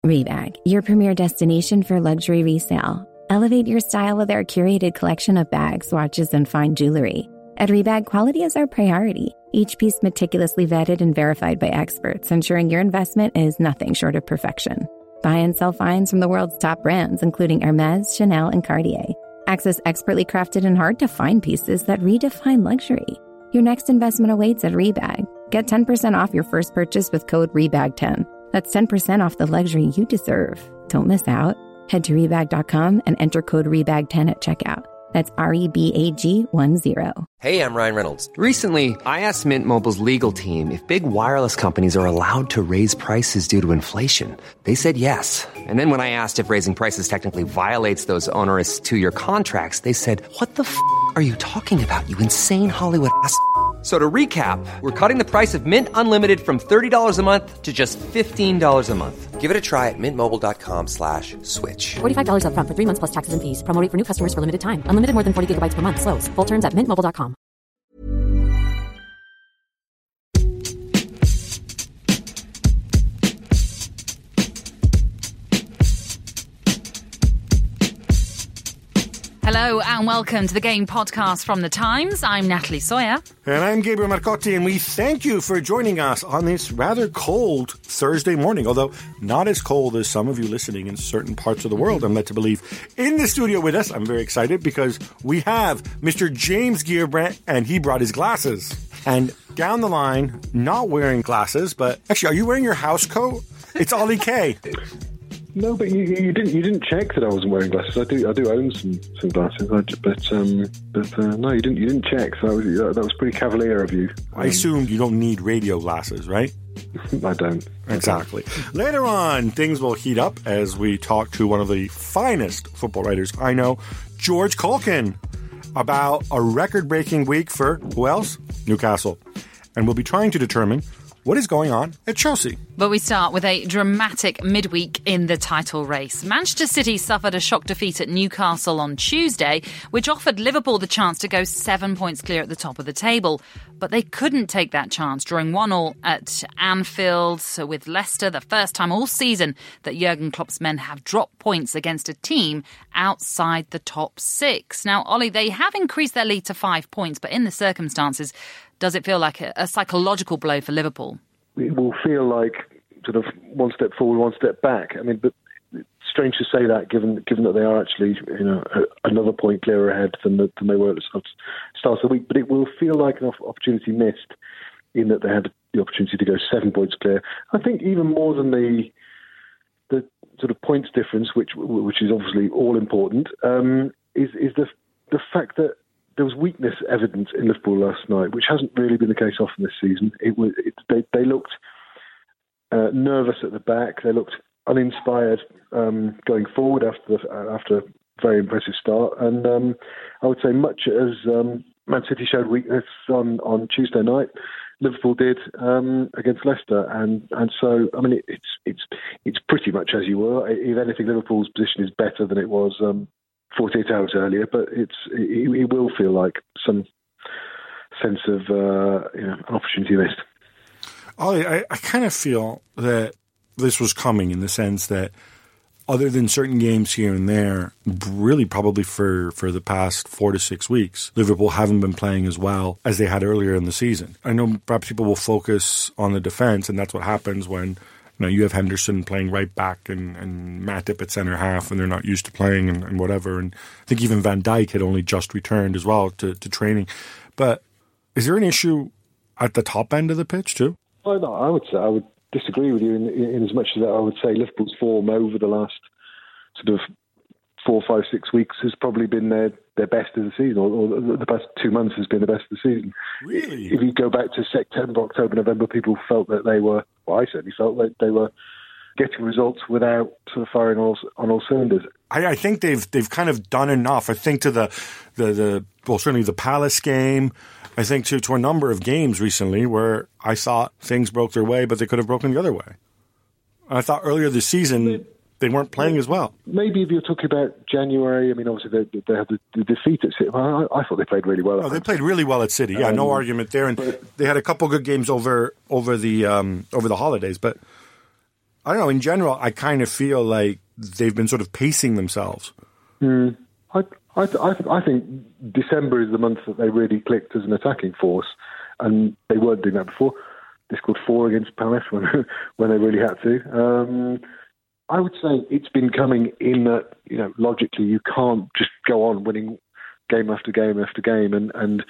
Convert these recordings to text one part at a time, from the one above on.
Rebag, your premier destination for luxury resale. Elevate your style with our curated collection of bags, watches, and fine jewelry. At Rebag, quality is our priority. Each piece meticulously vetted and verified by experts, ensuring your investment is nothing short of perfection. Buy and sell finds from the world's top brands, including Hermès, Chanel, and Cartier. Access expertly crafted and hard-to-find pieces that redefine luxury. Your next investment awaits at Rebag. Get 10% off your first purchase with code REBAG10. That's 10% off the luxury you deserve. Don't miss out. Head to Rebag.com and enter code REBAG10 at checkout. That's REBAG10. Hey, I'm Ryan Reynolds. Recently, I asked Mint Mobile's legal team if big wireless companies are allowed to raise prices due to inflation. They said yes. And then when I asked if raising prices technically violates those onerous two-year contracts, they said, "What the f*** are you talking about, you insane Hollywood ass?" So to recap, we're cutting the price of Mint Unlimited from $30 a month to just $15 a month. Give it a try at mintmobile.com/switch. $45 up front for 3 months plus taxes and fees. Promo rate for new customers for limited time. Unlimited more than 40 gigabytes per month. Slows full terms at mintmobile.com. Hello and welcome to the Game Podcast from The Times. I'm Natalie Sawyer. And I'm Gabriel Marcotti, and we thank you for joining us on this rather cold Thursday morning, although not as cold as some of you listening in certain parts of the world, I'm led to believe. In the studio with us, I'm very excited because we have Mr. James Gearbrandt, and he brought his glasses. And down the line, not wearing glasses, but actually, are you wearing your house coat? It's Ollie K. No, but you didn't check that I wasn't wearing glasses. I do own some glasses, but no, you didn't check. So that was pretty cavalier of you. I assumed you don't need radio glasses, right? I don't. Exactly. Later on, things will heat up as we talk to one of the finest football writers I know, George Culkin, about a record-breaking week for, who else? Newcastle. And we'll be trying to determine what is going on at Chelsea. But we start with a dramatic midweek in the title race. Manchester City suffered a shock defeat at Newcastle on Tuesday, which offered Liverpool the chance to go 7 points clear at the top of the table. But they couldn't take that chance, drawing 1-1 at Anfield. So with Leicester, the first time all season that Jurgen Klopp's men have dropped points against a team outside the top six. Now, Ollie, they have increased their lead to 5 points, but in the circumstances, does it feel like a psychological blow for Liverpool? It will feel like sort of one step forward, one step back. I mean, but it's strange to say that given that they are actually, another point clearer ahead than they were at the start of the week. But it will feel like an opportunity missed in that they had the opportunity to go 7 points clear. I think even more than the sort of points difference, which is obviously all important, is the fact that there was weakness evident in Liverpool last night, which hasn't really been the case often this season. They looked nervous at the back. They looked uninspired going forward after a very impressive start. And I would say much as Man City showed weakness on Tuesday night, Liverpool did against Leicester. And so, I mean, it's pretty much as you were. If anything, Liverpool's position is better than it was 48 hours earlier, but it will feel like some sense of an opportunity missed. Ollie, I kind of feel that this was coming in the sense that other than certain games here and there, really probably for the past 4 to 6 weeks, Liverpool haven't been playing as well as they had earlier in the season. I know perhaps people will focus on the defense, and that's what happens when you have Henderson playing right back and Matip at centre half, and they're not used to playing and whatever. And I think even Van Dijk had only just returned as well to training. But is there an issue at the top end of the pitch too? Well, no, I would disagree with you in as much as that I would say Liverpool's form over the last sort of 4, 5, 6 weeks has probably been their best of the season, or the past 2 months has been the best of the season. Really? If you go back to September, October, November, people felt that they were, well, I certainly felt that they were getting results without sort of firing on all cylinders. I think they've kind of done enough. I think to the certainly the Palace game, I think to a number of games recently where I thought things broke their way, but they could have broken the other way. And I thought earlier this season they weren't playing as well. Maybe if you're talking about January, I mean, obviously they had the defeat at City. I thought they played really well. They played really well at City. Yeah, no argument there. And they had a couple good games over the holidays. But I don't know, in general, I kind of feel like they've been sort of pacing themselves. I think December is the month that they really clicked as an attacking force, and they weren't doing that before. They scored 4 against Palace when they really had to. I would say it's been coming in that, logically you can't just go on winning game after game after game, and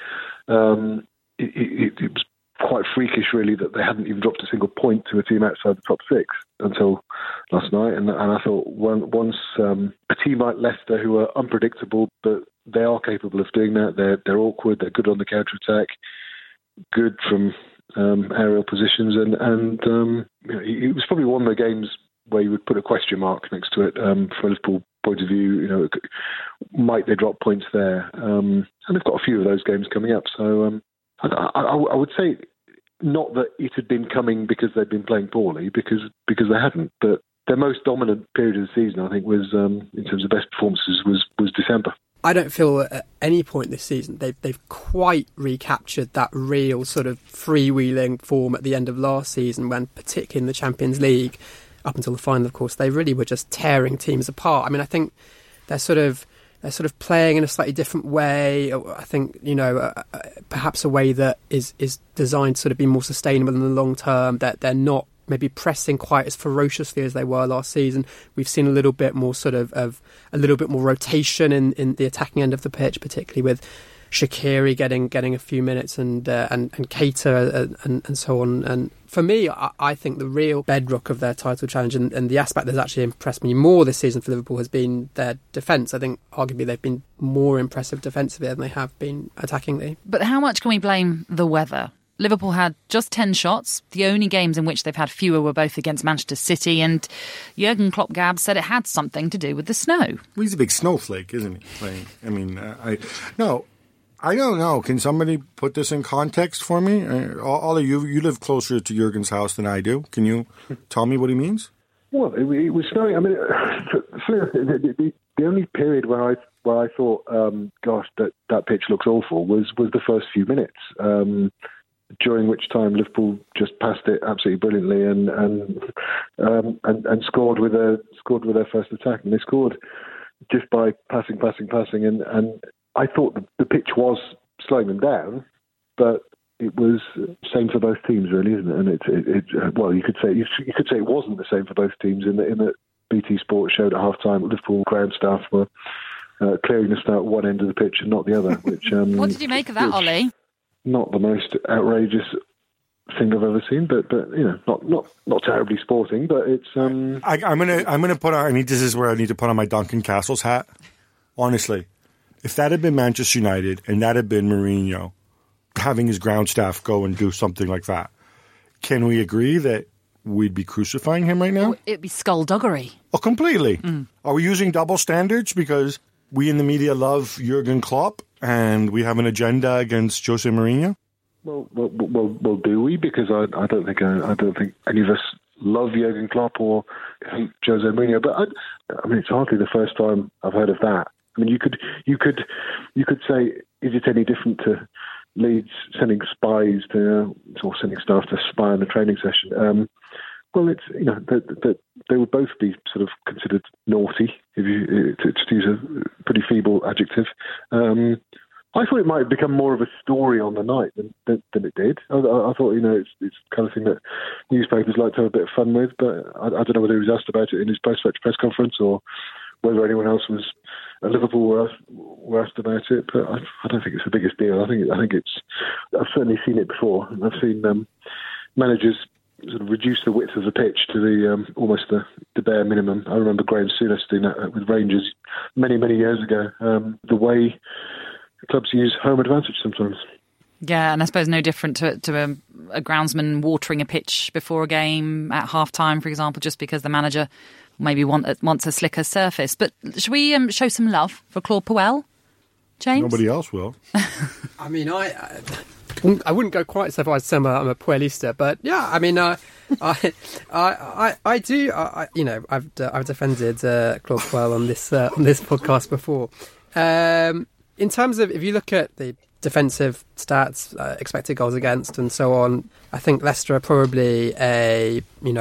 it was quite freakish, really, that they hadn't even dropped a single point to a team outside the top 6 until last night. And I thought once a team like Leicester, who are unpredictable, but they are capable of doing that. They're awkward. They're good on the counter attack, good from aerial positions, and it was probably one of the games where you would put a question mark next to it from a Liverpool point of view. Might they drop points there? And they've got a few of those games coming up. So I would say not that it had been coming because they'd been playing poorly, because they hadn't. But their most dominant period of the season, I think, was in terms of best performances, was December. I don't feel at any point this season they've quite recaptured that real sort of freewheeling form at the end of last season, when, particularly in the Champions League, up until the final, of course, they really were just tearing teams apart. I mean, I think they're sort of playing in a slightly different way. I think, perhaps a way that is designed to sort of be more sustainable in the long term, that they're not maybe pressing quite as ferociously as they were last season. We've seen a little bit more of a little bit more rotation in the attacking end of the pitch, particularly with Shaqiri getting a few minutes and Keita and so on. And for me, I think the real bedrock of their title challenge and the aspect that's actually impressed me more this season for Liverpool has been their defence. I think arguably they've been more impressive defensively than they have been attackingly. But how much can we blame the weather? Liverpool had just 10 shots. The only games in which they've had fewer were both against Manchester City, and Jurgen Klopp said it had something to do with the snow. Well, he's a big snowflake, isn't he? I don't know. Can somebody put this in context for me? All of you live closer to Jurgen's house than I do. Can you tell me what he means? Well, it was snowing. I mean, the only period where I thought, gosh, that pitch looks awful was the first few minutes, during which time Liverpool just passed it absolutely brilliantly and scored with their first attack. And they scored just by passing, and I thought the pitch was slowing them down, but it was the same for both teams, really, isn't it? And well, you could say it wasn't the same for both teams in that BT Sport showed at half-time Liverpool ground staff were clearing the snow at one end of the pitch and not the other. Which what did you make of that, Ollie? Not the most outrageous thing I've ever seen, but not terribly sporting. But it's. I'm gonna put on. This is where I need to put on my Duncan Castles hat. Honestly, if that had been Manchester United and that had been Mourinho having his ground staff go and do something like that, can we agree that we'd be crucifying him right now? It'd be skullduggery. Oh, completely. Are we using double standards because we in the media love Jurgen Klopp and we have an agenda against Jose Mourinho? Well, do we? Because I don't think any of us love Jurgen Klopp or hate Jose Mourinho. But it's hardly the first time I've heard of that. I mean, you could say, is it any different to Leeds sending spies or sending staff to spy on a training session? Well, it's that they would both be sort of considered naughty, if you to use a pretty feeble adjective. I thought it might become more of a story on the night than it did. I thought it's the kind of thing that newspapers like to have a bit of fun with, but I don't know whether he was asked about it in his post-match press conference or whether anyone else was at Liverpool were asked about it. But I don't think it's the biggest deal. I think it's. I've certainly seen it before. I've seen managers sort of reduce the width of the pitch to the almost the bare minimum. I remember Graham Souness doing that with Rangers many years ago. The way clubs use home advantage sometimes. Yeah, and I suppose no different to a groundsman watering a pitch before a game at half-time, for example, just because the manager maybe wants a slicker surface. But should we show some love for Claude Puel, James? Nobody else will. I mean, I wouldn't go quite so far as to say I'm a Puelista, but yeah, I mean, I do. I've defended Claude Puel on this podcast before. In terms of, if you look at the defensive stats, expected goals against and so on, I think Leicester are probably a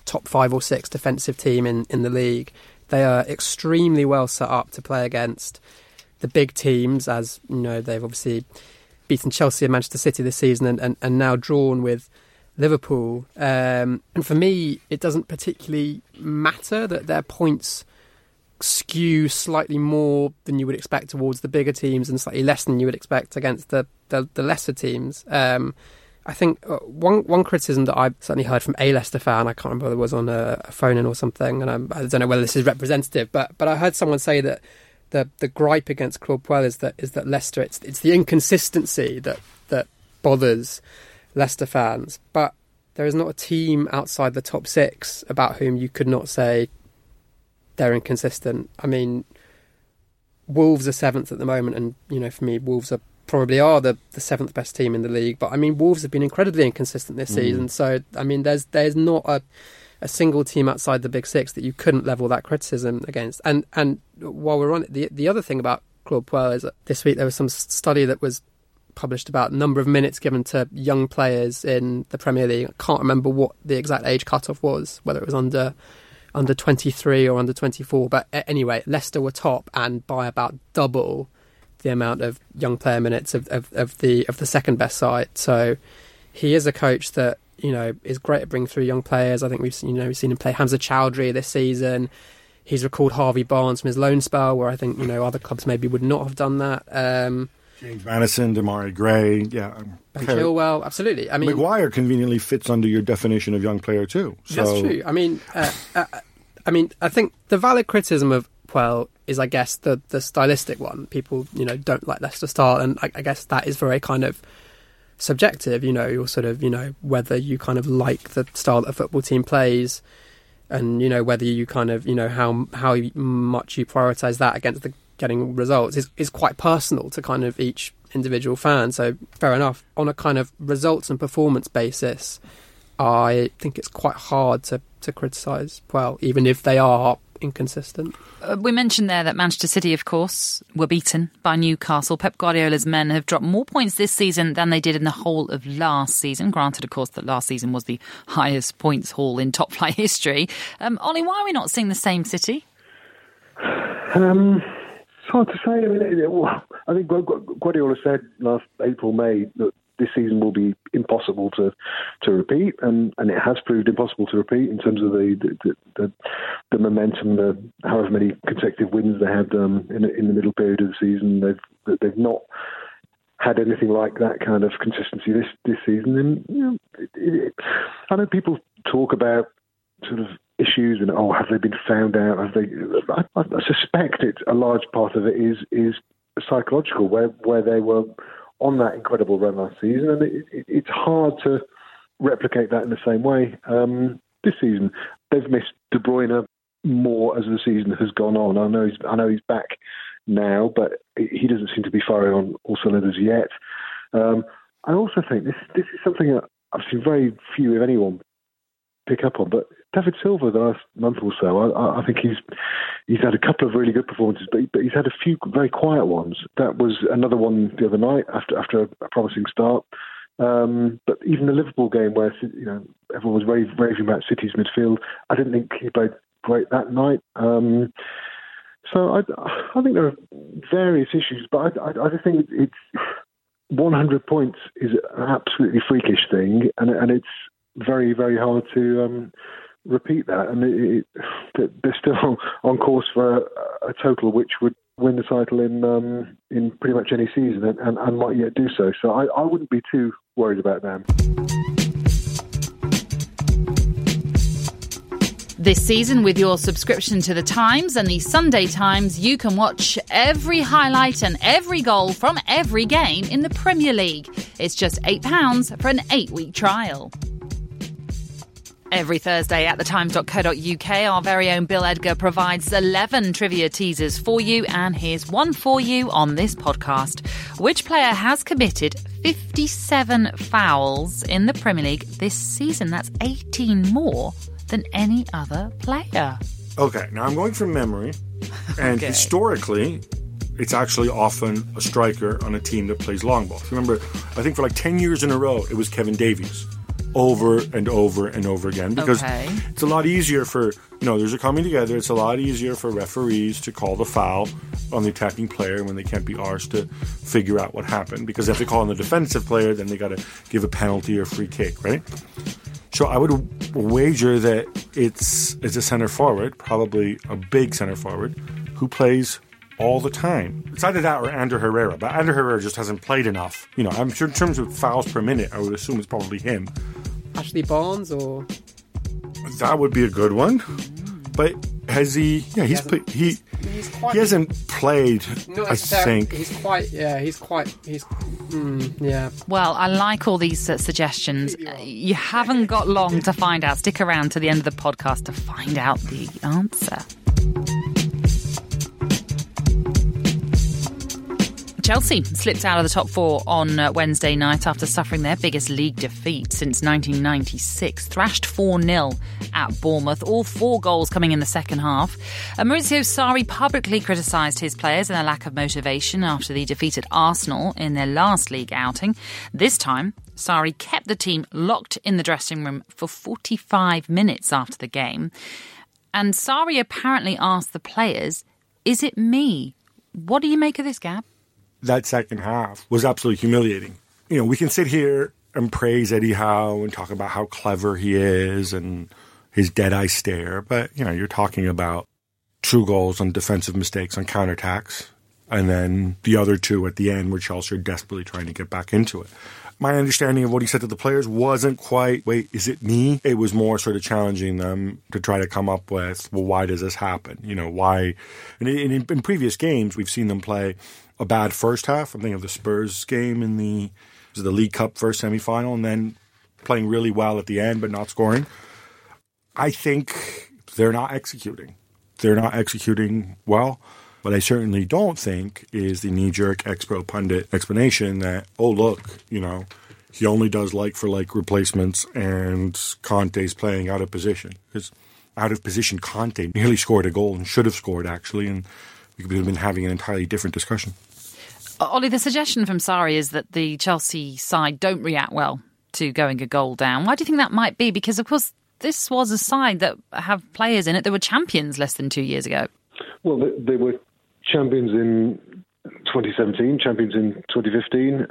top 5 or 6 defensive team in the league. They are extremely well set up to play against the big teams, as you know, they've obviously beaten Chelsea and Manchester City this season and now drawn with Liverpool. And for me, it doesn't particularly matter that their points skew slightly more than you would expect towards the bigger teams and slightly less than you would expect against the lesser teams. I think one criticism that I've certainly heard from a Leicester fan, I can't remember whether it was on a phone-in or something, and I don't know whether this is representative, but I heard someone say that the gripe against Claude Puel is that Leicester, it's the inconsistency that bothers Leicester fans. But there is not a team outside the top 6 about whom you could not say they're inconsistent. I mean, Wolves are 7th at the moment, and you know, for me, Wolves probably are the 7th best team in the league. But I mean, Wolves have been incredibly inconsistent this season. So I mean, there's not a single team outside the big 6 that you couldn't level that criticism against. And while we're on it, the other thing about Claude Puel is that this week there was some study that was published about number of minutes given to young players in the Premier League. I can't remember what the exact age cutoff was, whether it was under 23 or under 24. But anyway, Leicester were top and by about double the amount of young player minutes of the second best side. So he is a coach that, you know, is great at bringing through young players. I think we've seen him play Hamza Chowdhury this season. He's recalled Harvey Barnes from his loan spell, where I think, you know, other clubs maybe would not have done that. James Maddison, Damari Gray, Ben Chilwell, absolutely. I mean, Maguire conveniently fits under your definition of young player too. So. That's true. I mean, I think the valid criticism of Puel is, I guess, the stylistic one. People, you know, don't like Leicester style, and I guess that is very kind of subjective. You know, you're sort of, you know, whether you kind of like the style that a football team plays, and you know whether you kind of, you know, how much you prioritise that against getting results is quite personal to kind of each individual fan. So fair enough. On a kind of results and performance basis, I think it's quite hard to criticise Puel, even if they are inconsistent. We mentioned there that Manchester City, of course, were beaten by Newcastle. Pep Guardiola's men have dropped more points this season than they did in the whole of last season. Granted, of course, that last season was the highest points haul in top flight history. Ollie, why are we not seeing the same City? It's hard to say. I think Guardiola said last April, May that this season will be impossible to repeat, and it has proved impossible to repeat in terms of the momentum, the however many consecutive wins they had in the middle period of the season. They've not had anything like that kind of consistency this season. And you know, I know people talk about sort of issues and have they been found out? Have they? I suspect a large part of it is psychological, where they were on that incredible run last season, and it's hard to replicate that in the same way this season. They've missed De Bruyne more as the season has gone on. I know he's back now, but he doesn't seem to be firing on all cylinders yet. I also think this is something that I've seen very few, if anyone, pick up on, but David Silva the last month or so, I think he's had a couple of really good performances, but he's had a few very quiet ones. That was another one the other night after a promising start. But even the Liverpool game, where, you know, everyone was raving about City's midfield, I didn't think he played great that night. So I think there are various issues, but I just think it's 100 points is an absolutely freakish thing, and it's very, very hard to repeat that. And they're still on course for a total which would win the title in pretty much any season, and might yet do so. So I wouldn't be too worried about them. This season, with your subscription to The Times and the Sunday Times, you can watch every highlight and every goal from every game in the Premier League. It's just £8 for an 8-week trial. Every Thursday at thetimes.co.uk, our very own Bill Edgar provides 11 trivia teasers for you, and here's one for you on this podcast. Which player has committed 57 fouls in the Premier League this season? That's 18 more than any other player. Okay, now I'm going from memory, and historically, it's actually often a striker on a team that plays long ball. Remember, I think for like 10 years in a row, it was Kevin Davies. over and over and over again, because Okay. it's a lot easier for, there's a coming together. It's a lot easier for referees to call the foul on the attacking player when they can't be arsed to figure out what happened, because if they call on the defensive player, then they got to give a penalty or free kick, right? So I would wager that it's a center forward, probably a big center forward, who plays all the time. It's either that or Ander Herrera, but Ander Herrera just hasn't played enough. I'm sure in terms of fouls per minute, I would assume it's probably him. Ashley Barnes, or that would be a good one. But has he? Yeah, he hasn't played. I think he's quite. Yeah. Well, I like all these suggestions. You haven't got long to find out. Stick around to the end of the podcast to find out the answer. Chelsea slipped out of the top four on Wednesday night after suffering their biggest league defeat since 1996. Thrashed 4-0 at Bournemouth, all 4 goals coming in the second half. Maurizio Sarri publicly criticised his players and their lack of motivation after the defeat at Arsenal in their last league outing. This time, Sarri kept the team locked in the dressing room for 45 minutes after the game. And Sarri apparently asked the players, "Is it me?" What do you make of this, Gab? That second half was absolutely humiliating. We can sit here and praise Eddie Howe and talk about how clever he is and his dead-eye stare, but, you're talking about 2 goals on defensive mistakes on counterattacks, and then the other 2 at the end where Chelsea are desperately trying to get back into it. My understanding of what he said to the players wasn't quite, wait, is it me? It was more sort of challenging them to try to come up with, well, why does this happen? Why? And in previous games, we've seen them play a bad first half. I'm thinking of the Spurs game in the League Cup first semi-final, and then playing really well at the end but not scoring. I think they're not executing. They're not executing well. What I certainly don't think is the knee-jerk ex-pro pundit explanation that, oh, look, he only does like-for-like replacements and Conte's playing out of position. Because out of position Conte nearly scored a goal and should have scored, actually, and we could have been having an entirely different discussion. Ollie, the suggestion from Sarri is that the Chelsea side don't react well to going a goal down. Why do you think that might be? Because, of course, this was a side that have players in it that were champions less than 2 years ago. Well, they were champions in 2017, champions in 2015.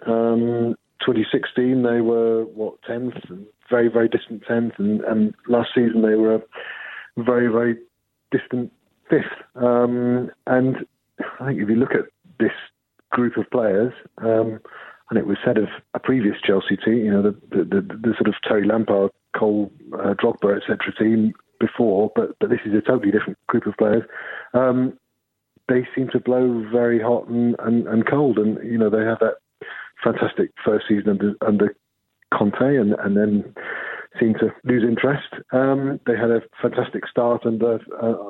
2016, they were, 10th? Very, very distant 10th. And last season, they were a very, very distant 5th. And I think if you look at this group of players, and it was said of a previous Chelsea team, the sort of Terry Lampard, Cole, Drogba, etc. team before, but this is a totally different group of players. They seem to blow very hot and cold, and they have that fantastic first season under Conte, and then seem to lose interest. They had a fantastic start under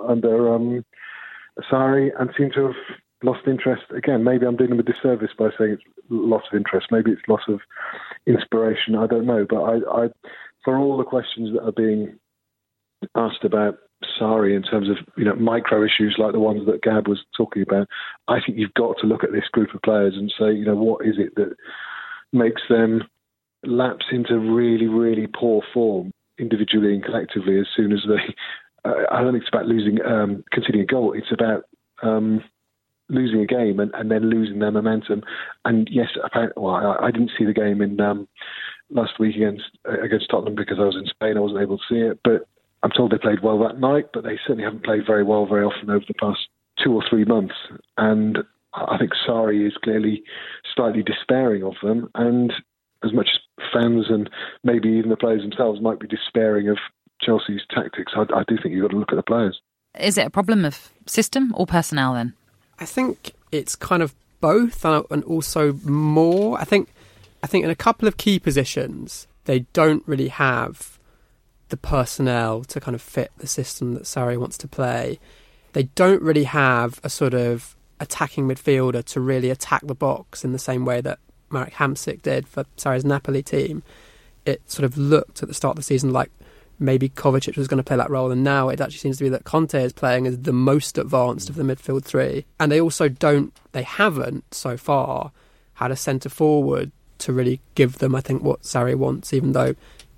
Sarri, and seem to have lost interest again. Maybe I'm doing them a disservice by saying it's loss of interest. Maybe it's loss of inspiration. I don't know, but I for all the questions that are being asked about Sarri in terms of micro issues like the ones that Gab was talking about, I think you've got to look at this group of players and say, what is it that makes them lapse into really, really poor form individually and collectively as soon as they. I don't think it's about conceding a goal. It's about losing a game and then losing their momentum. And yes, I didn't see the game in last week against Tottenham because I was in Spain. I wasn't able to see it, but I'm told they played well that night, but they certainly haven't played very well very often over the past 2 or 3 months. And I think Sarri is clearly slightly despairing of them. And as much as fans and maybe even the players themselves might be despairing of Chelsea's tactics, I do think you've got to look at the players. Is it a problem of system or personnel then? I think it's kind of both and also more. I think in a couple of key positions, they don't really have the personnel to kind of fit the system that Sarri wants to play. They don't really have a sort of attacking midfielder to really attack the box in the same way that Marek Hamsik did for Sarri's Napoli team. It sort of looked at the start of the season like maybe Kovacic was going to play that role, and now it actually seems to be that Conte is playing as the most advanced of the midfield three. And they haven't so far had a centre forward to really give them, I think, what Sarri wants, even though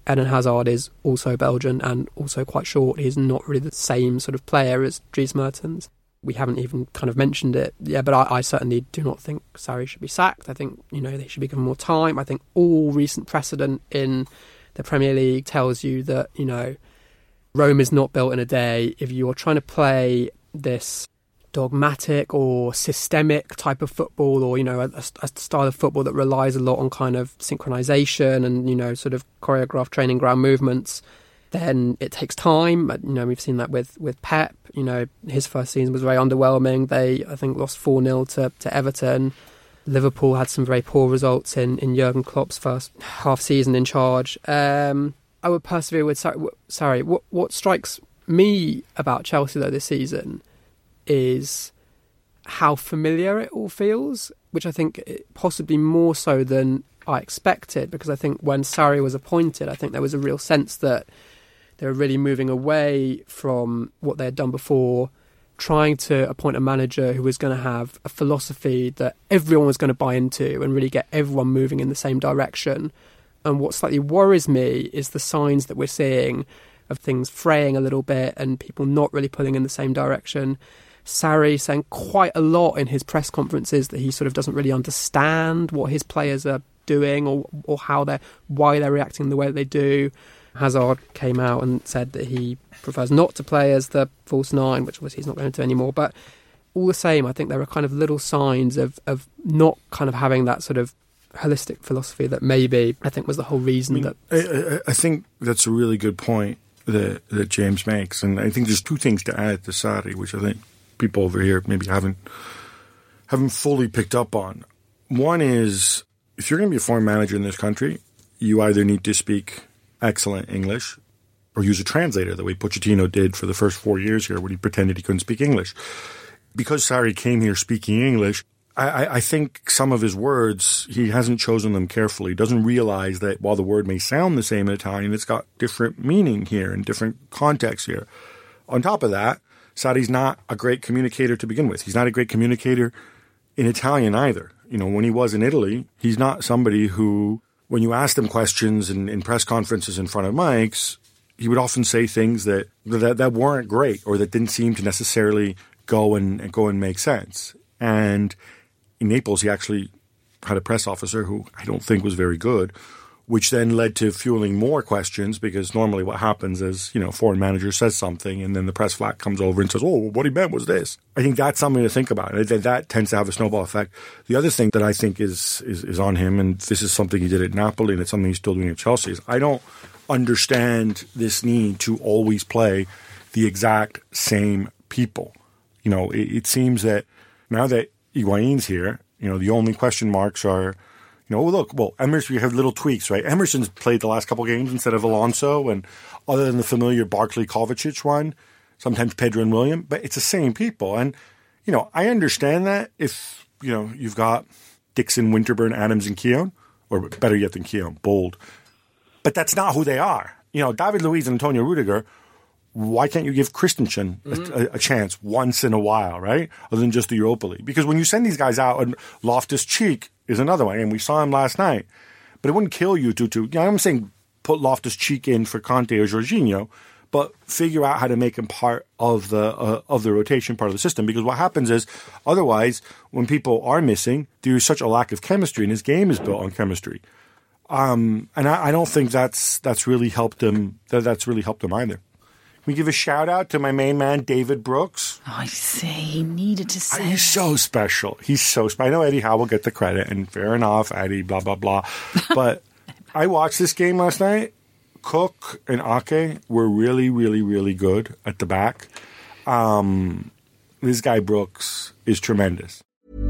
Eden Hazard is also Belgian and also quite short. He's not really the same sort of player as Dries Mertens. We haven't even kind of mentioned it. Yeah, but I certainly do not think Sarri should be sacked. I think, they should be given more time. I think all recent precedent in the Premier League tells you that, Rome is not built in a day. If you're trying to play this dogmatic or systemic type of football, or a style of football that relies a lot on kind of synchronization and sort of choreographed training ground movements, then it takes time. We've seen that with Pep. His first season was very underwhelming. They, I think, lost 4-0 to Everton. Liverpool had some very poor results in Jurgen Klopp's first half season in charge. I would persevere with Sarri. What strikes me about Chelsea though this season is how familiar it all feels, which I think possibly more so than I expected, because I think when Sarri was appointed, I think there was a real sense that they were really moving away from what they had done before, trying to appoint a manager who was going to have a philosophy that everyone was going to buy into and really get everyone moving in the same direction. And what slightly worries me is the signs that we're seeing of things fraying a little bit and people not really pulling in the same direction. Sarri saying quite a lot in his press conferences that he sort of doesn't really understand what his players are doing or why they're reacting the way that they do. Hazard came out and said that he prefers not to play as the false nine, which obviously he's not going to anymore. But all the same, I think there are kind of little signs of not kind of having that sort of holistic philosophy that maybe I think was the whole reason I think that's a really good point that James makes, and I think there's two things to add to Sarri, which I think people over here maybe haven't fully picked up on. One is, if you're going to be a foreign manager in this country, you either need to speak excellent English or use a translator, the way Pochettino did for the first 4 years here when he pretended he couldn't speak English. Because Sarri came here speaking English, I think some of his words, he hasn't chosen them carefully. He doesn't realize that while the word may sound the same in Italian, it's got different meaning here and different context here. On top of that, Sarri's not a great communicator to begin with. He's not a great communicator in Italian either. When he was in Italy, he's not somebody who, when you asked him questions in press conferences in front of mics, he would often say things that weren't great or that didn't seem to necessarily go and make sense. And in Naples, he actually had a press officer who I don't think was very good, which then led to fueling more questions, because normally what happens is, foreign manager says something and then the press flat comes over and says, oh, what he meant was this. I think that's something to think about. That tends to have a snowball effect. The other thing that I think is on him, and this is something he did at Napoli and it's something he's still doing at Chelsea, is I don't understand this need to always play the exact same people. It seems that now that Higuain's here, the only question marks are, Emerson, we have little tweaks, right? Emerson's played the last couple of games instead of Alonso, and other than the familiar Barkley Kovacic one, sometimes Pedro and William, but it's the same people. And, I understand that if, you've got Dixon, Winterburn, Adams, and Keown, or better yet than Keown, Bold. But that's not who they are. David Luiz and Antonio Rudiger, why can't you give Christensen a chance once in a while, right? Other than just the Europa League. Because when you send these guys out, and Loftus-Cheek is another one, and we saw him last night, but it wouldn't kill you to I'm saying put Loftus-Cheek in for Conte or Jorginho, but figure out how to make him part of the rotation, part of the system. Because what happens is, otherwise, when people are missing, there's such a lack of chemistry, and his game is built on chemistry. And I don't think that's really helped him. That's really helped him either. Can we give a shout out to my main man, David Brooks? I see. He needed to say. He's so special. I know Eddie Howe will get the credit, and fair enough, Eddie, blah, blah, blah. But I watched this game last night. Cook and Ake were really, really, really good at the back. This guy Brooks is tremendous.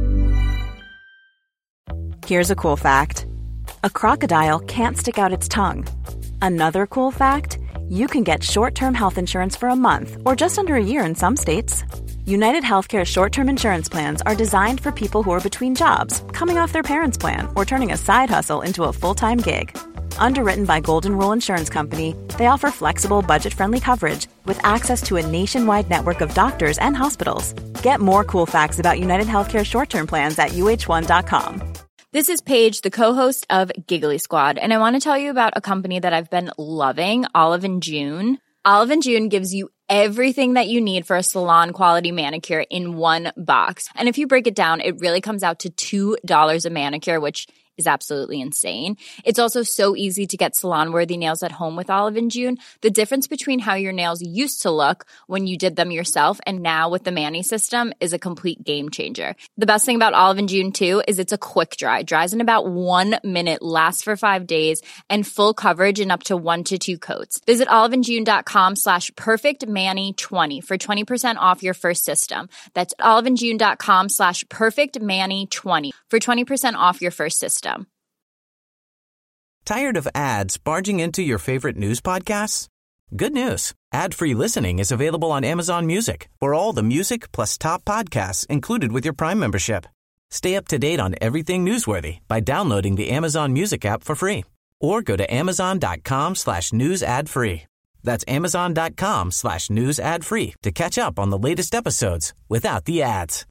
Here's a cool fact. A crocodile can't stick out its tongue. Another cool fact, you can get short-term health insurance for a month or just under a year in some states. United Healthcare short-term insurance plans are designed for people who are between jobs, coming off their parents' plan, or turning a side hustle into a full-time gig. Underwritten by Golden Rule Insurance Company, they offer flexible, budget-friendly coverage with access to a nationwide network of doctors and hospitals. Get more cool facts about United Healthcare short-term plans at uh1.com. This is Paige, the co-host of Giggly Squad, and I want to tell you about a company that I've been loving, Olive & June. Olive & June gives you everything that you need for a salon-quality manicure in one box. And if you break it down, it really comes out to $2 a manicure, which is absolutely insane. It's also so easy to get salon-worthy nails at home with Olive & June. The difference between how your nails used to look when you did them yourself and now with the Mani system is a complete game changer. The best thing about Olive & June, too, is it's a quick dry. Dries in about 1 minute, lasts for 5 days, and full coverage in up to 1 to 2 coats. Visit oliveandjune.com/perfectmani20 for 20% off your first system. That's oliveandjune.com/perfectmani20 for 20% off your first system. Tired of ads barging into your favorite news podcasts? Good news. Ad-free listening is available on Amazon Music for all the music plus top podcasts included with your Prime membership. Stay up to date on everything newsworthy by downloading the Amazon Music app for free or go to amazon.com/news ad free. That's amazon.com/news ad free to catch up on the latest episodes without the ads.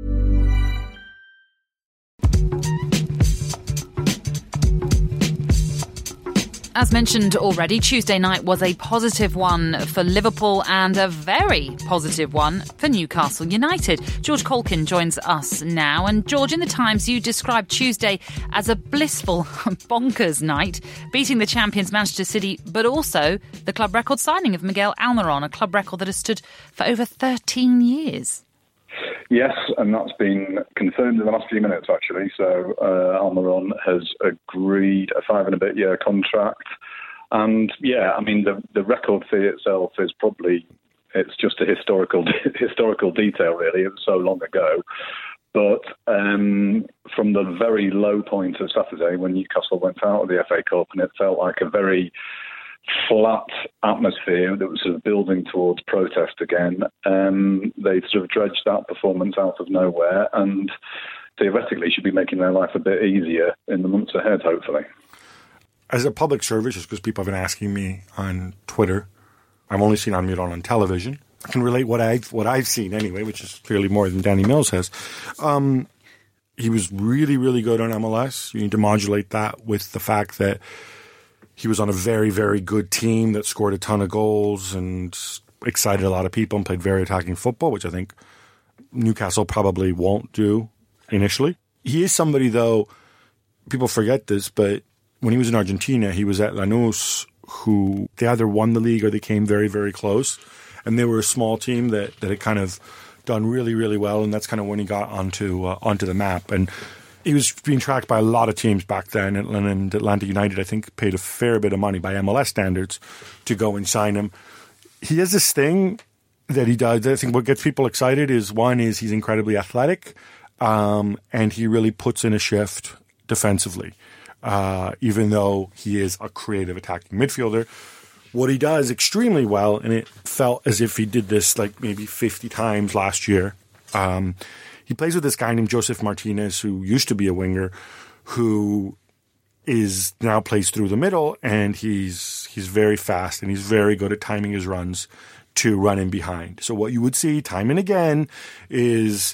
As mentioned already, Tuesday night was a positive one for Liverpool and a very positive one for Newcastle United. George Colkin joins us now. And George, in the Times, you described Tuesday as a blissful, bonkers night, beating the champions Manchester City, but also the club record signing of Miguel Almiron, a club record that has stood for over 13 years. Yes, and that's been confirmed in the last few minutes, actually. So Almiron has agreed a 5-and-a-bit-year contract. And, yeah, I mean, the record fee itself is it's just a historical detail, really. It was so long ago. But from the very low point of Saturday, when Newcastle went out of the FA Cup, and it felt like a very flat atmosphere that was sort of building towards protest again, they sort of dredged that performance out of nowhere and theoretically should be making their life a bit easier in the months ahead, hopefully. As a public service, just because people have been asking me on Twitter, I've only seen Almiron on television. I can relate what I've seen anyway, which is clearly more than Danny Mills has. He was really, really good on MLS. You need to modulate that with the fact that he was on a very, very good team that scored a ton of goals and excited a lot of people and played very attacking football, which I think Newcastle probably won't do initially. He is somebody, though, people forget this, but when he was in Argentina, he was at Lanús, who they either won the league or they came very, very close. And they were a small team that had kind of done really, really well, and that's kind of when he got onto the map. And he was being tracked by a lot of teams back then, and Atlanta United, I think, paid a fair bit of money by MLS standards to go and sign him. He has this thing that he does. I think what gets people excited is he's incredibly athletic, and he really puts in a shift defensively, even though he is a creative attacking midfielder. What he does extremely well, and it felt as if he did this like maybe 50 times last year, he plays with this guy named Josef Martinez, who used to be a winger, who is now plays through the middle, and he's very fast, and he's very good at timing his runs to run in behind. So what you would see time and again is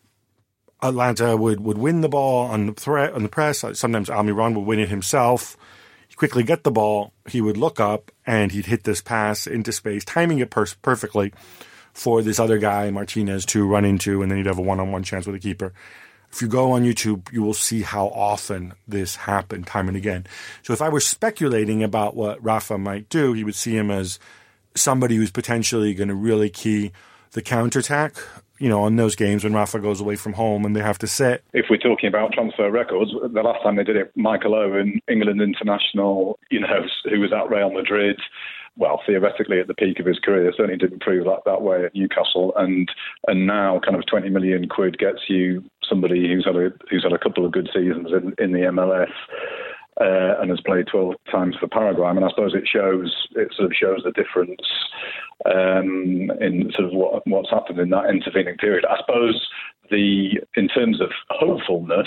Atlanta would win the ball on the press. Sometimes Almiron would win it himself. He'd quickly get the ball. He would look up, and he'd hit this pass into space, timing it perfectly for this other guy, Martinez, to run into, and then he'd have a one-on-one chance with the keeper. If you go on YouTube, you will see how often this happened time and again. So if I were speculating about what Rafa might do, he would see him as somebody who's potentially going to really key the counterattack, on those games when Rafa goes away from home and they have to sit. If we're talking about transfer records, the last time they did it, Michael Owen, England international, who was at Real Madrid, well, theoretically at the peak of his career, certainly didn't prove that way at Newcastle, and now kind of 20 million quid gets you somebody who's had a couple of good seasons in the MLS and has played 12 times for Paraguay. I mean, I suppose it sort of shows the difference in sort of what's happened in that intervening period. I suppose in terms of hopefulness,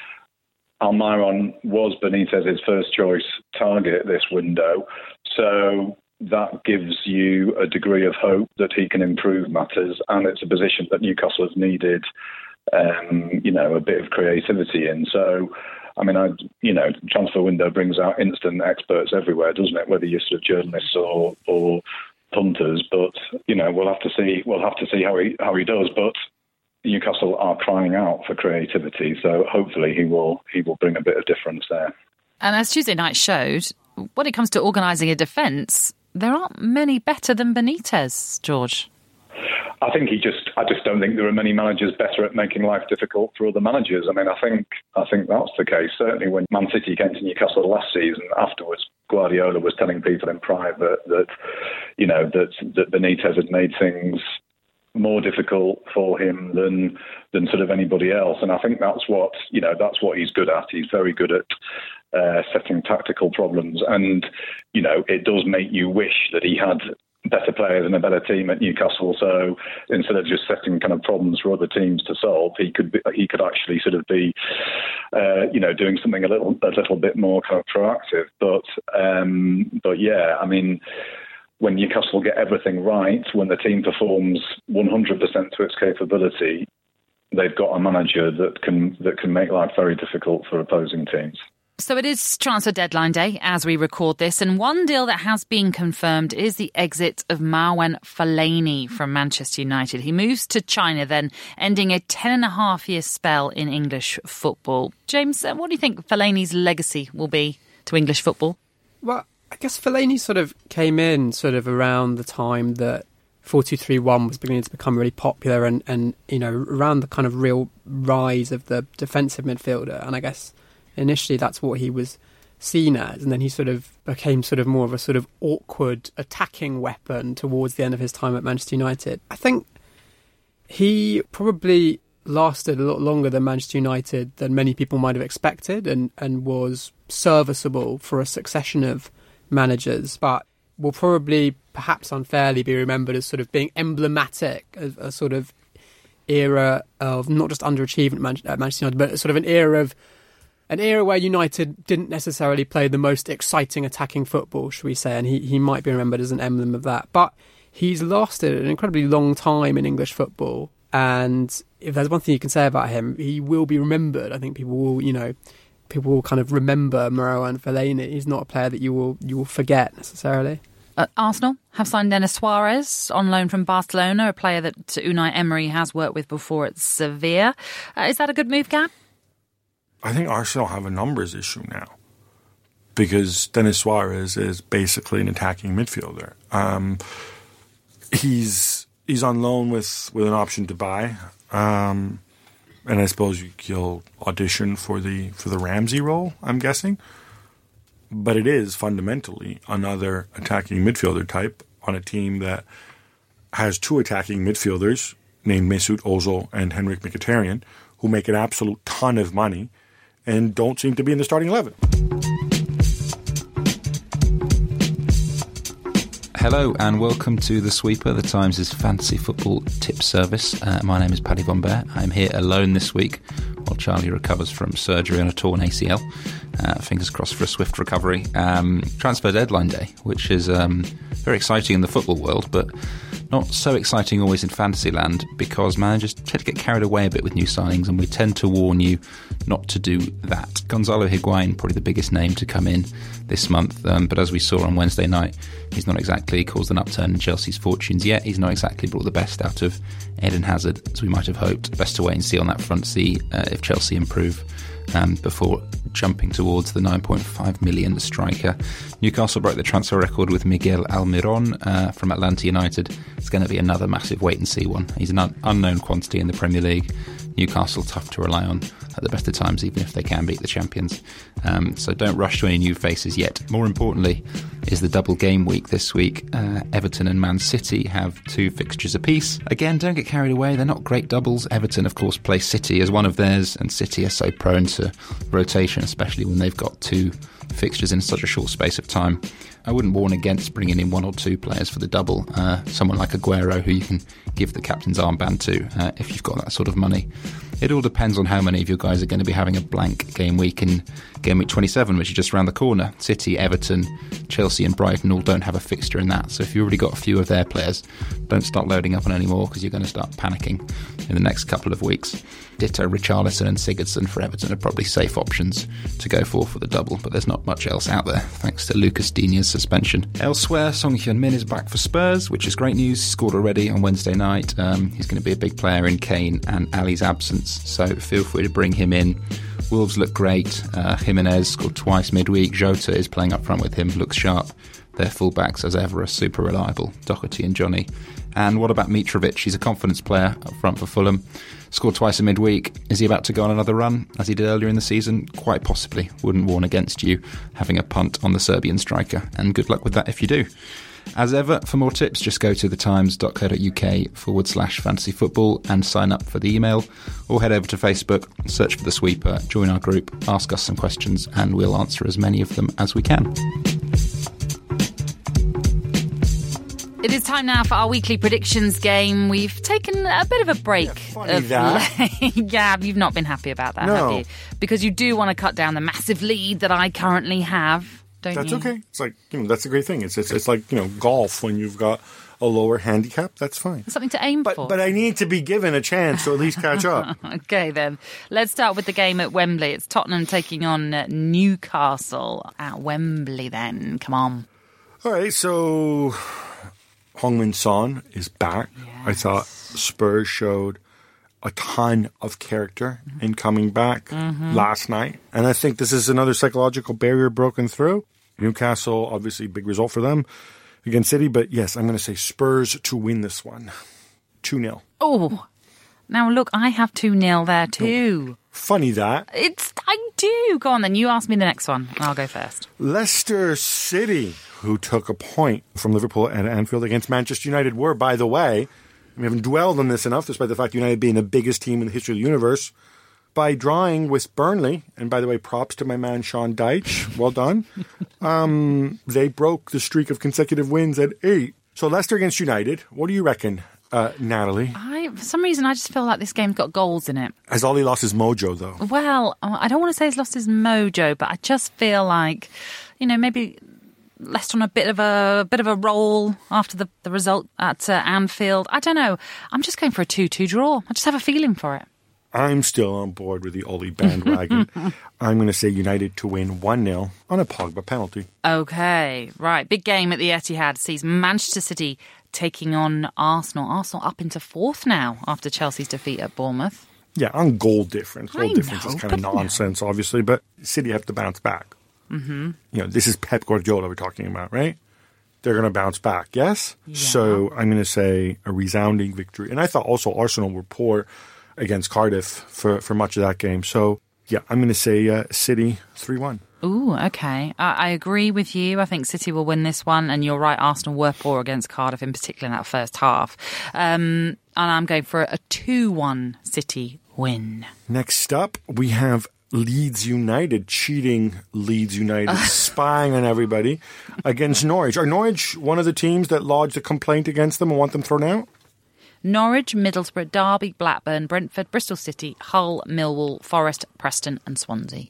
Almiron was Benitez's first choice target this window, so that gives you a degree of hope that he can improve matters, and it's a position that Newcastle has needed, a bit of creativity in. So I mean, transfer window brings out instant experts everywhere, doesn't it? Whether you're sort of journalists or punters, but we'll have to see. We'll have to see how he does. But Newcastle are crying out for creativity, so hopefully he will bring a bit of difference there. And as Tuesday night showed, when it comes to organising a defence, there aren't many better than Benitez, George. I just don't think there are many managers better at making life difficult for other managers. I mean, I think that's the case. Certainly when Man City came to Newcastle last season, afterwards Guardiola was telling people in private that Benitez had made things more difficult for him than sort of anybody else. And I think that's what he's good at. He's very good at setting tactical problems. And, it does make you wish that he had better players and a better team at Newcastle. So instead of just setting kind of problems for other teams to solve, he could actually sort of be, doing something a little bit more kind of proactive. But yeah, I mean, when Newcastle get everything right, when the team performs 100% to its capability, they've got a manager that can make life very difficult for opposing teams. So it is transfer deadline day as we record this, and one deal that has been confirmed is the exit of Marouane Fellaini from Manchester United. He moves to China then, ending a 10.5-year spell in English football. James, what do you think Fellaini's legacy will be to English football? Well, I guess Fellaini sort of came in sort of around the time that 4-2-3-1 was beginning to become really popular and around the kind of real rise of the defensive midfielder. And I guess initially that's what he was seen as, and then he sort of became sort of more of a sort of awkward attacking weapon towards the end of his time at Manchester United. I think he probably lasted a lot longer than Manchester United than many people might have expected, and was serviceable for a succession of managers, but will probably perhaps unfairly be remembered as sort of being emblematic of a sort of era of not just underachievement at Manchester United, but sort of an era where United didn't necessarily play the most exciting attacking football, should we say, and he might be remembered as an emblem of that. But he's lasted an incredibly long time in English football, and if there's one thing you can say about him, he will be remembered. I think people will kind of remember Marouane Fellaini. He's not a player that you will forget necessarily. Arsenal have signed Denis Suarez on loan from Barcelona, a player that Unai Emery has worked with before at Sevilla. Is that a good move, Gab? I think Arsenal have a numbers issue now because Denis Suarez is basically an attacking midfielder. He's on loan with an option to buy, and I suppose he'll audition for the Ramsey role, I'm guessing. But it is fundamentally another attacking midfielder type on a team that has two attacking midfielders named Mesut Ozil and Henrik Mkhitaryan, who make an absolute ton of money and don't seem to be in the starting 11. Hello and welcome to The Sweeper, the Times' fantasy football tip service. My name is Paddy Von Bear. I'm here alone this week while Charlie recovers from surgery on a torn ACL. Fingers crossed for a swift recovery. Transfer deadline day, which is very exciting in the football world, but not so exciting always in fantasy land because managers tend to get carried away a bit with new signings, and we tend to warn you not to do that. Gonzalo Higuain, probably the biggest name to come in this month, but as we saw on Wednesday night, he's not exactly caused an upturn in Chelsea's fortunes yet. He's not exactly brought the best out of Eden Hazard, as we might have hoped. Best to wait and see on that front, see if Chelsea improve before jumping towards the 9.5 million striker. Newcastle broke the transfer record with Miguel Almiron from Atlanta United. It's going to be another massive wait-and-see one. He's an unknown quantity in the Premier League. Newcastle tough to rely on at the best of times, even if they can beat the champions. So don't rush to any new faces yet. More importantly is the double game week this week. Everton and Man City have 2 fixtures apiece. Again, don't get carried away. They're not great doubles. Everton, of course, play City as one of theirs, and City are so prone to rotation, especially when they've got 2 fixtures in such a short space of time. I wouldn't warn against bringing in 1 or 2 players for the double. Someone like Aguero, who you can give the captain's armband to if you've got that sort of money. It all depends on how many of you guys are going to be having a blank game week in game week 27, which is just around the corner. City, Everton, Chelsea and Brighton all don't have a fixture in that. So if you've already got a few of their players, don't start loading up on any more because you're going to start panicking. in the next couple of weeks. Ditto Richarlison and Sigurdsson for Everton are probably safe options to go for the double, but there's not much else out there, thanks to Lucas Digne's suspension. Elsewhere, Son Heung-min is back for Spurs, which is great news. He scored already on Wednesday night. He's going to be a big player in Kane and Ali's absence, so feel free to bring him in. Wolves look great. Jimenez scored twice midweek. Jota is playing up front with him, looks sharp. Their fullbacks, as ever, are super reliable, Doherty and Johnny. And what about Mitrovic? He's a confidence player up front for Fulham. Scored twice in midweek. Is he about to go on another run, as he did earlier in the season? Quite possibly. Wouldn't warn against you having a punt on the Serbian striker. And good luck with that if you do. As ever, for more tips, just go to thetimes.co.uk/fantasy football and sign up for the email, or head over to Facebook, search for The Sweeper, join our group, ask us some questions, and we'll answer as many of them as we can. It is time now for our weekly predictions game. We've taken a bit of a break. Yeah, you've not been happy about that, have you? Because you do want to cut down the massive lead that I currently have, don't you? That's okay. It's like, that's a great thing. It's like, golf when you've got a lower handicap. That's fine. Something to aim for. But I need to be given a chance to at least catch up. Okay, then. Let's start with the game at Wembley. It's Tottenham taking on Newcastle at Wembley then. Come on. All right, so Heung-min Son is back. Yes. I thought Spurs showed a ton of character in coming back last night. And I think this is another psychological barrier broken through. Newcastle, obviously, big result for them against City. But yes, I'm going to say Spurs to win this one. 2-0. Oh, now look, I have 2-0 there too. Funny that. I do. Go on then, you ask me the next one. I'll go first. Leicester City, who took a point from Liverpool at Anfield against Manchester United, were, by the way, we haven't dwelled on this enough, despite the fact United being the biggest team in the history of the universe, by drawing with Burnley. And by the way, props to my man Sean Dyche. Well done. They broke the streak of consecutive wins at 8. So Leicester against United. What do you reckon, Natalie? For some reason, I just feel like this game's got goals in it. Has Ollie lost his mojo, though? Well, I don't want to say he's lost his mojo, but I just feel like, maybe Leicester on a bit of a roll after the result at Anfield. I don't know. I'm just going for a 2-2 draw. I just have a feeling for it. I'm still on board with the Ollie bandwagon. I'm going to say United to win 1-0 on a Pogba penalty. Okay, right. Big game at the Etihad sees Manchester City taking on Arsenal. Arsenal up into 4th now after Chelsea's defeat at Bournemouth. Yeah, on goal difference. Goal difference is kind of nonsense, obviously, but City have to bounce back. Mm-hmm. This is Pep Guardiola we're talking about, right? They're going to bounce back, yes? Yeah. So I'm going to say a resounding victory. And I thought also Arsenal were poor against Cardiff for much of that game. So, yeah, I'm going to say City 3-1. Ooh, okay. I agree with you. I think City will win this one. And you're right, Arsenal were poor against Cardiff, in particular in that first half. And I'm going for a 2-1 City win. Next up, we have Leeds United, cheating Leeds United, spying on everybody against Norwich. Are Norwich one of the teams that lodged a complaint against them and want them thrown out? Norwich, Middlesbrough, Derby, Blackburn, Brentford, Bristol City, Hull, Millwall, Forest, Preston and Swansea.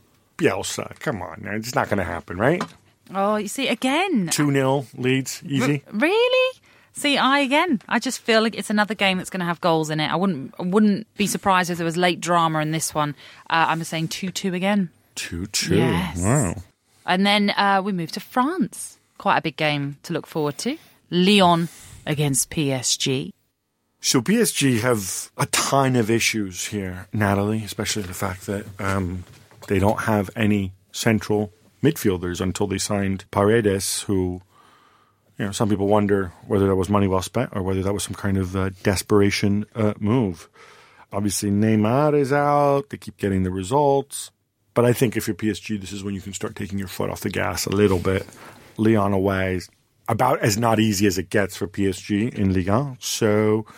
Bielsa, come on now. It's not going to happen, right? Oh, you see, again. 2-0 Leeds, easy. Really? See, I just feel like it's another game that's going to have goals in it. I wouldn't be surprised if there was late drama in this one. I'm saying 2-2 again. 2-2. Yes. Wow. And then we move to France. Quite a big game to look forward to. Lyon against PSG. So PSG have a ton of issues here, Natalie, especially the fact that they don't have any central midfielders until they signed Paredes, who, some people wonder whether that was money well spent or whether that was some kind of desperation move. Obviously, Neymar is out. They keep getting the results. But I think if you're PSG, this is when you can start taking your foot off the gas a little bit. Lyon away is about as not easy as it gets for PSG in Ligue 1. So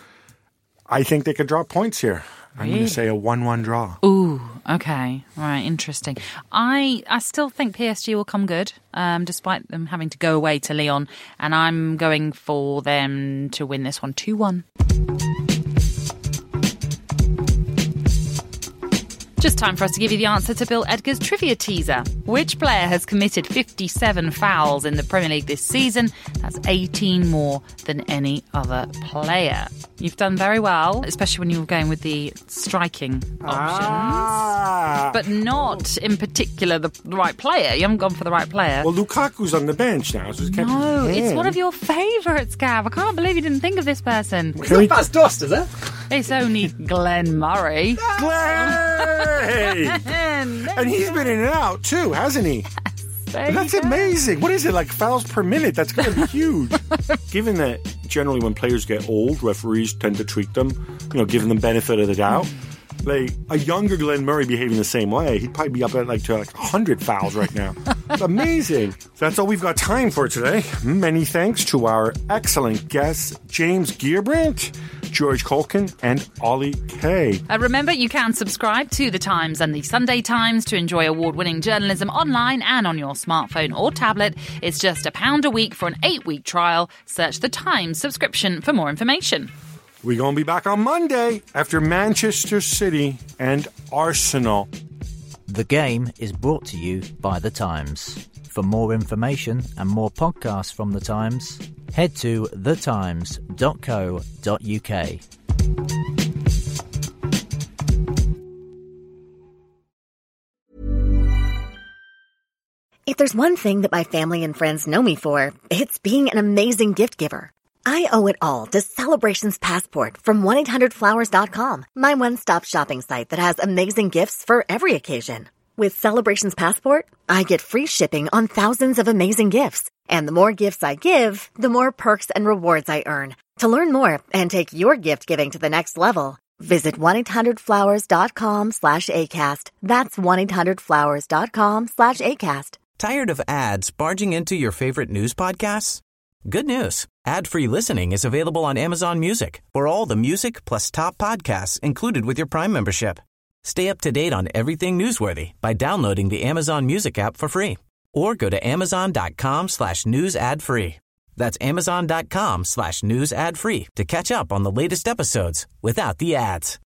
I think they could drop points here. I'm going to say a 1-1 draw. Ooh, okay. Right, interesting. I still think PSG will come good, despite them having to go away to Lyon. And I'm going for them to win this one 2-1. Just time for us to give you the answer to Bill Edgar's trivia teaser. Which player has committed 57 fouls in the Premier League this season? That's 18 more than any other player. You've done very well, especially when you were going with the striking options. But not, in particular, the right player. You haven't gone for the right player. Well, Lukaku's on the bench now. So it's one of your favourites, Gav. I can't believe you didn't think of this person. It's not Bas Dost, is it? It's only Glenn Murray. And he's been in and out too, hasn't he? That's amazing. What is it, like fouls per minute? That's going to be huge. Given that generally when players get old, referees tend to treat them, giving them benefit of the doubt. Like a younger Glenn Murray behaving the same way, he'd probably be up at like 100 fouls right now. It's amazing. That's all we've got time for today. Many thanks to our excellent guests, James Gearbrandt, George Colkin, and Ollie Kay. Remember, you can subscribe to The Times and The Sunday Times to enjoy award-winning journalism online and on your smartphone or tablet. It's just £1 a week for an 8-week trial. Search The Times subscription for more information. We're going to be back on Monday after Manchester City and Arsenal. The Game is brought to you by The Times. For more information and more podcasts from The Times, head to thetimes.co.uk. If there's one thing that my family and friends know me for, it's being an amazing gift giver. I owe it all to Celebrations Passport from 1-800-Flowers.com, my one-stop shopping site that has amazing gifts for every occasion. With Celebrations Passport, I get free shipping on thousands of amazing gifts. And the more gifts I give, the more perks and rewards I earn. To learn more and take your gift giving to the next level, visit 1-800-Flowers.com/ACAST. That's 1-800-Flowers.com/ACAST. Tired of ads barging into your favorite news podcasts? Good news. Ad-free listening is available on Amazon Music for all the music plus top podcasts included with your Prime membership. Stay up to date on everything newsworthy by downloading the Amazon Music app for free or go to amazon.com/news ad free. That's amazon.com/news ad free to catch up on the latest episodes without the ads.